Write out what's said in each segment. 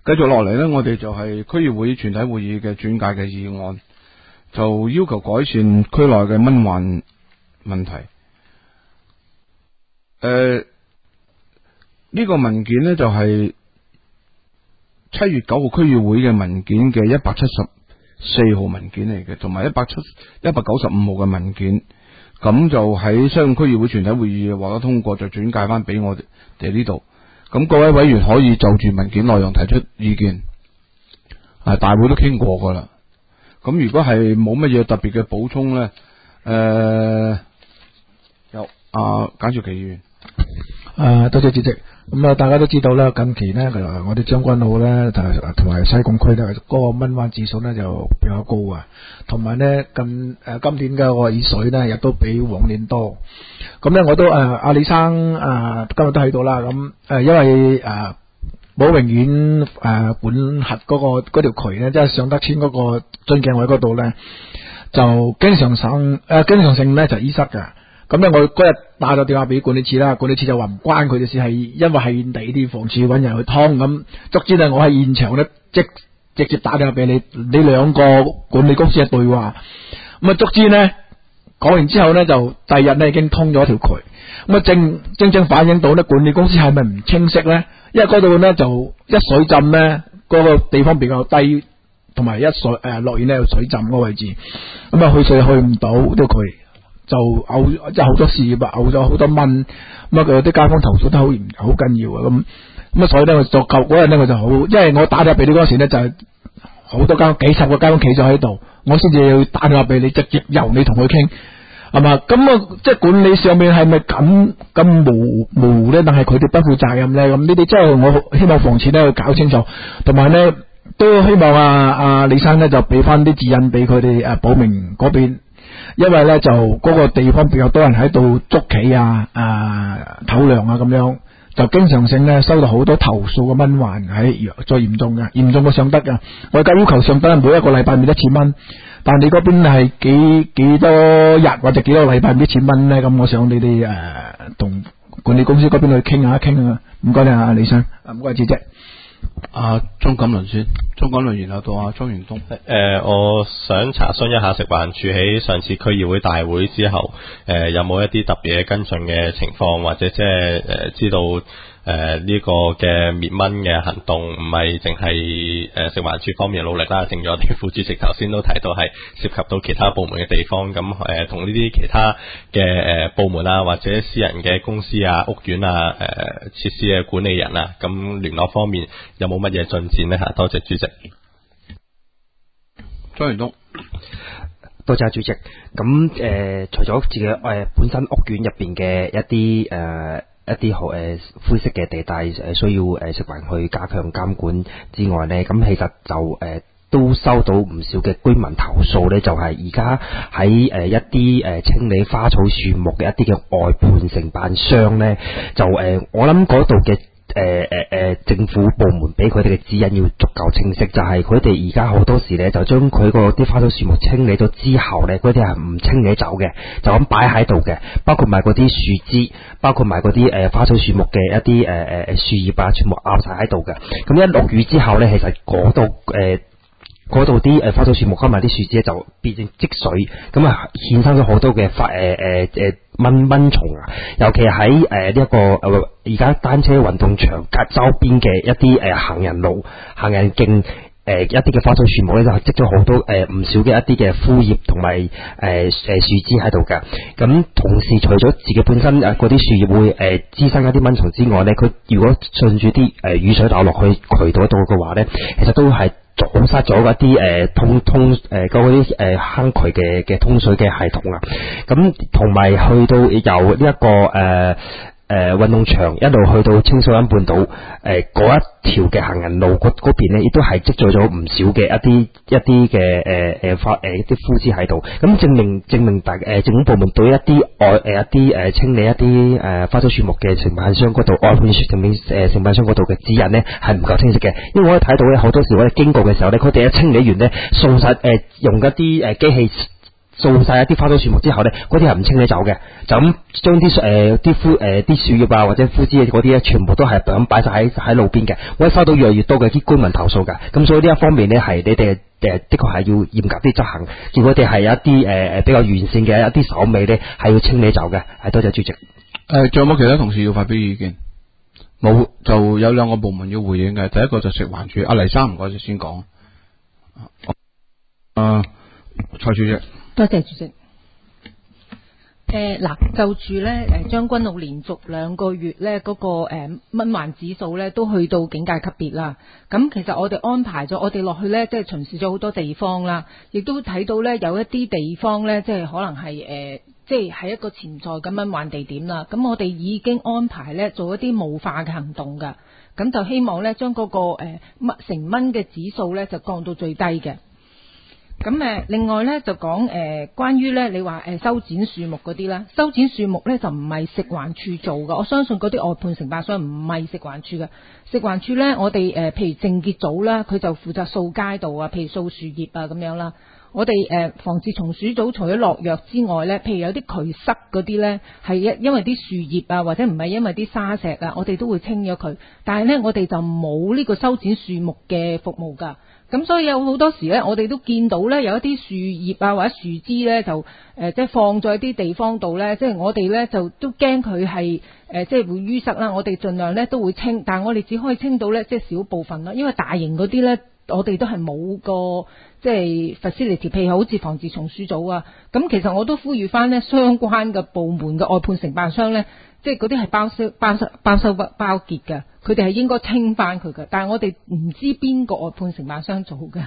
繼續落嚟呢，我哋就係區議會全體會議嘅轉介嘅議案，就要求改善區內嘅蚊患問題。呢個文件呢，就係7月9號區議會嘅文件嘅174號文件嚟嘅，同埋195號嘅文件。咁就喺相應區議會全體會議獲得通過，就轉介翻俾我哋呢度。咁各位委員可以就住文件內容提出意見，大會都傾過噶啦。咁如果係冇乜嘢特別嘅補充咧，有簡紹其議員。 多謝主席。咁大家都知道啦，近期呢，我哋將軍澳呢，同埋西貢區呢，嗰個蚊患指數呢就比較高啊。同埋呢，今年嘅個雨水呢，亦都比往年多。咁呢，我都阿李生今日都喺度啦。咁因為寶榮苑管轄嗰條渠呢，即係上德村嗰個樽頸位嗰度呢，就經常性呢就淤塞㗎。咁咧，我嗰日打咗電話俾管理處啦，管理處就話唔關佢哋事，係因為係地啲房署揾人去劏咁。足之呢，我喺現場咧直接打電話俾你兩個管理公司嘅對話。咁足之呢，講完之後呢，就第二日呢已經通咗條渠。咁正反映到呢，管理公司係咪唔清晰呢？因為嗰度呢，就一水浸呢，嗰個地方比較低，同埋落雨呢有水浸嗰個位置，咁去水去唔到條渠。就即係好多事業嘔咗好多蚊，咁佢有啲街坊投訴都好緊要啊。咁所以咧，作舊嗰日咧，我就好，因為我打電話俾你嗰時咧，就係好多幾十個街坊企咗喺度，我先至要打電話俾你，直接由你同佢傾，係嘛？咁即係管理上面係咪咁模糊咧？但係佢哋不負責任咧？咁呢啲即係我希望房署咧去搞清楚，同埋咧都希望李生咧就俾翻啲指引俾佢哋寶明嗰邊。因為咧就嗰個地方比較多人喺度捉棋唞涼咁樣，就經常性咧收到好多投訴嘅蚊患係最嚴重過上德嘅。我而家要求上德每一個禮拜滅1000蚊，但你嗰邊係幾多日或者幾多個禮拜滅1000蚊咧？咁我想你哋同管理公司嗰邊去傾下。唔該你李生，唔該主席。 鍾錦麟先，鍾錦麟，然後到莊元東。 我想查詢一下食環署喺上次區議會大會之後，有冇一啲特別嘅跟進嘅情況，或者即係知道呢個嘅滅蚊嘅行動唔係淨係食環署方面嘅努力啦，正如我哋副主席頭先都提到係涉及到其他部門嘅地方，咁同呢啲其他嘅部門啊，或者私人嘅公司啊、屋苑啊、設施嘅管理人啊，咁聯絡方面有冇乜嘢進展呢？吓，多謝主席。 莊元東。 多謝主席。咁除咗自己本身屋苑入邊嘅一啲灰色嘅地帶需要食環去加強監管之外呢，咁其實就都收到唔少嘅居民投訴呢，就係而家喺一啲清理花草樹木嘅一啲嘅外判承辦商呢，就我諗嗰度嘅政府部門俾佢哋嘅指引要足夠清晰，就係佢哋而家好多時呢，就將佢嗰啲花草樹木清理咗之後呢，佢哋係唔清理走嘅，就咁擺喺度嘅，包括埋嗰啲樹枝，包括埋嗰啲花草樹木嘅一啲樹葉啊，全部拗晒喺度嘅。咁一落雨之後呢，其實嗰度啲花草樹木加埋啲樹枝就變成積水，咁衍生咗好多嘅蚊蟲啊，尤其喺呢一個而家單車運動場周邊嘅一啲行人路、行人徑一啲嘅花草樹木咧，就積咗好多唔少嘅一啲嘅枯葉同埋樹枝喺度嘅。咁同時除咗自己本身嗰啲樹葉會滋生一啲蚊蟲之外咧，佢如果順住啲雨水流落去渠道度嘅話咧，其實都係阻塞咗一啲通嗰啲坑渠嘅通水嘅系統啊。咁同埋去到由呢一個運動場一路去到清水灣半島嗰一條嘅行人路嗰邊咧，亦都係積聚咗唔少嘅一啲嘅啲枯枝喺度。咁證明政府部門對一啲清理一啲花草樹木嘅承辦商嗰度外判承辦商嗰度嘅指引咧係唔夠清晰嘅。因為我哋睇到咧好多時我哋經過嘅時候咧，佢哋一清理完咧送晒用一啲機器掃晒一啲花草樹木之後咧，嗰啲係唔清理走嘅，就咁將啲樹葉啊或者枯枝嗰啲咧，全部都係咁擺晒喺路邊嘅。我收到越嚟越多嘅啲居民投訴㗎，咁所以呢一方面咧係你哋的確係要嚴格啲執行，如果我哋係有一啲比較完善嘅一啲手尾咧，係要清理走嘅。係多謝主席。 仲有冇其他同事要發表意見？冇，就有兩個部門要回應嘅。第一個就食環署，阿黎生唔該先講。蔡主席， 多謝主席。就住咧將軍澳連續2個月咧嗰個蚊患指數咧都去到警戒級別啦。咁其實我哋安排咗，我哋落去咧即係巡視咗好多地方啦，亦都睇到咧有一啲地方咧即係可能係即係喺一個潛在嘅蚊患地點啦。咁我哋已經安排咧做一啲霧化嘅行動㗎。咁就希望咧將嗰個成蚊嘅指數咧就降到最低嘅。咁另外咧就講關於咧你話修剪樹木嗰啲啦，修剪樹木咧就唔係食環署做嘅，我相信嗰啲外判承辦商唔係食環署嘅。食環署咧，我哋譬如政潔組啦，佢就負責掃街道啊，譬如掃樹葉啊咁樣啦。我哋防治蟲鼠組除咗落藥之外咧，譬如有啲渠塞嗰啲咧，係因為啲樹葉啊，或者唔係因為啲沙石啊，我哋都會清咗佢。但係咧，我哋就冇呢個修剪樹木嘅服務㗎。咁所以有好多時咧，我哋都見到咧有一啲樹葉啊或者樹枝咧就即係放咗一啲地方度咧，即係我哋咧就都驚佢係即係會淤塞啦。我哋盡量咧都會清，但係我哋只可以清到咧即係少部分啦，因為大型嗰啲咧我哋都係冇個即係 facility， 譬如好似防治蟲鼠組啊。咁其實我都呼籲翻咧相關嘅部門嘅外判承辦商咧，即係嗰啲係包收包結嘅。佢哋係應該清翻佢嘅，但係我哋唔知邊個外判承辦商做嘅。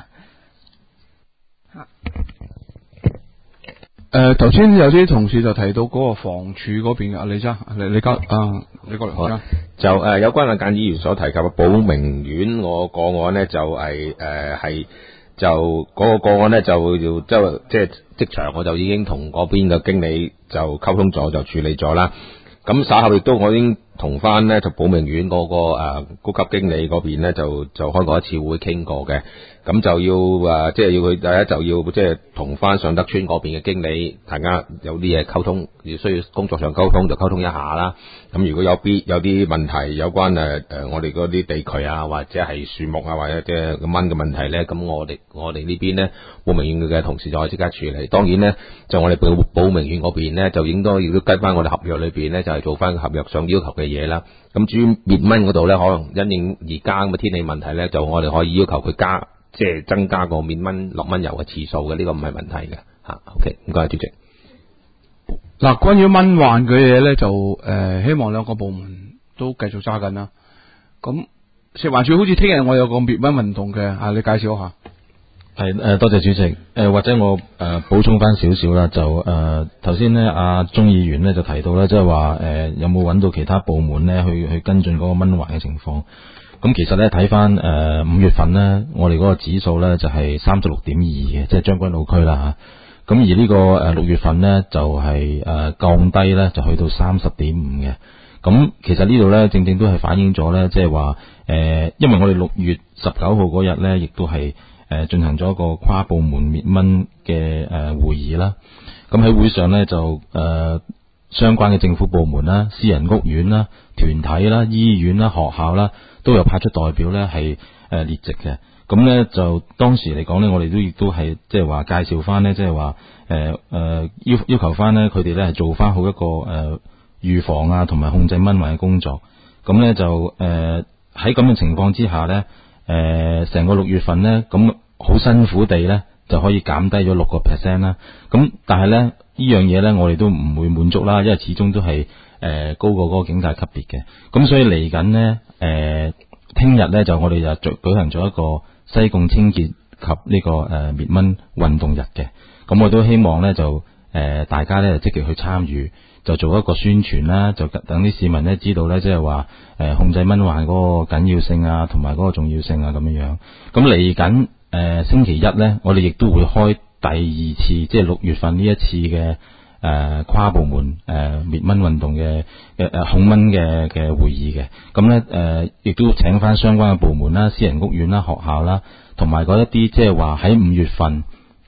頭先有啲同事就提到嗰個房署嗰邊嘅，阿李生，你過嚟。好， 就有關阿簡議員所提及嘅寶明苑個個案呢，就係就嗰個個案呢，就要即係即場我就已經同嗰邊嘅經理就溝通咗，就處理咗啦。咁稍後亦都我已經同翻咧就寶明苑嗰個高級經理嗰邊咧就開過一次會傾過嘅。咁就要即係要佢大家就要即係同翻上德村嗰邊嘅經理，大家有啲嘢溝通，要需要工作上溝通就溝通一下啦。咁如果有啲問題有關我哋嗰啲地渠啊，或者係樹木啊，或者即係蚊嘅問題咧，咁我哋呢邊咧寶明苑嘅同事就可以即刻處理。當然咧就我哋寶明苑嗰邊咧就應該要跟翻我哋合約裏邊咧就係做翻合約上要求嘅嘢啦。咁至於滅蚊嗰度咧，可能因應而家咁嘅天氣問題咧，就我哋可以要求佢即係增加個滅蚊落蚊油嘅次數嘅，呢個唔係問題嘅吓。OK， 唔該主席。 嗱，關於蚊患嘅嘢咧，就希望兩個部門都繼續揸緊啦。咁食環署好似聽日我有個滅蚊運動嘅，你介紹下。 係多謝主席。或者我補充翻少少啦，就頭先咧阿鍾議員咧就提到咧，即係話有冇揾到其他部門咧去跟進嗰個蚊患嘅情況。咁其實咧睇翻5月份咧，我哋嗰個指數咧就係36.2嘅，即係將軍澳區啦吓。咁而呢個6月份咧就係降低咧，就去到30.5嘅。咁其實呢度咧正正都係反映咗咧，即係話因為我哋6月19號嗰日咧，亦都係進行咗一個跨部門滅蚊嘅會議啦。咁喺會上咧就相關嘅政府部門啦、私人屋苑啦、團體啦、醫院啦、學校啦，都有派出代表咧係列席嘅。咁咧就當時嚟講咧，我哋亦都係即係話介紹翻咧，即係話要求翻咧佢哋咧係做翻好一個預防啊同埋控制蚊患嘅工作。咁咧就喺咁嘅情況之下咧，成個6月份咧，咁好辛苦地咧就可以減低咗6% 啦。咁但係咧呢樣嘢咧，我哋都唔會滿足啦，因為始終都係高過嗰個警戒級別嘅。咁所以嚟緊呢，聽日咧就我哋就舉行咗一個西貢清潔及呢個滅蚊運動日嘅。咁我都希望咧就大家咧積極去參與，就做一個宣傳啦，就等啲市民咧知道咧，即係話控制蚊患嗰個緊要性啊，同埋嗰個重要性啊咁樣樣。咁嚟緊星期一咧，我哋亦都會開第二次，即係6月份呢一次嘅跨部門滅蚊運動嘅控蚊嘅會議嘅。咁咧亦都請翻相關嘅部門啦、私人屋苑啦、學校啦，同埋嗰一啲即係話喺5月份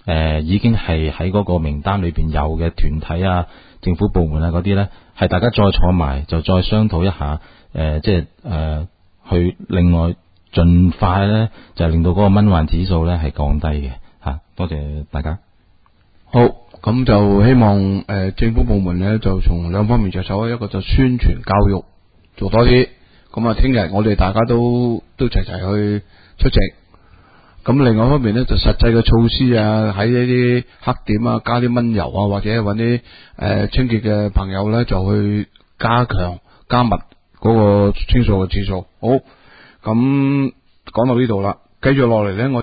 已經係喺嗰個名單裏邊有嘅團體啊、政府部門啊嗰啲咧，係大家再坐埋就再商討一下，去另外盡快咧就令到嗰個蚊患指數咧係降低嘅吓。多謝大家。 好，咁就希望政府部門咧就從兩方面着手，一個就宣傳教育做多啲，咁啊聽日我哋大家都齊齊去出席。咁另外一方面咧就實際嘅措施啊，喺呢啲黑點啊加啲蚊油啊，或者揾啲清潔嘅朋友咧就去加密嗰個清掃嘅次數。好，咁講到呢度啦，繼續落嚟咧我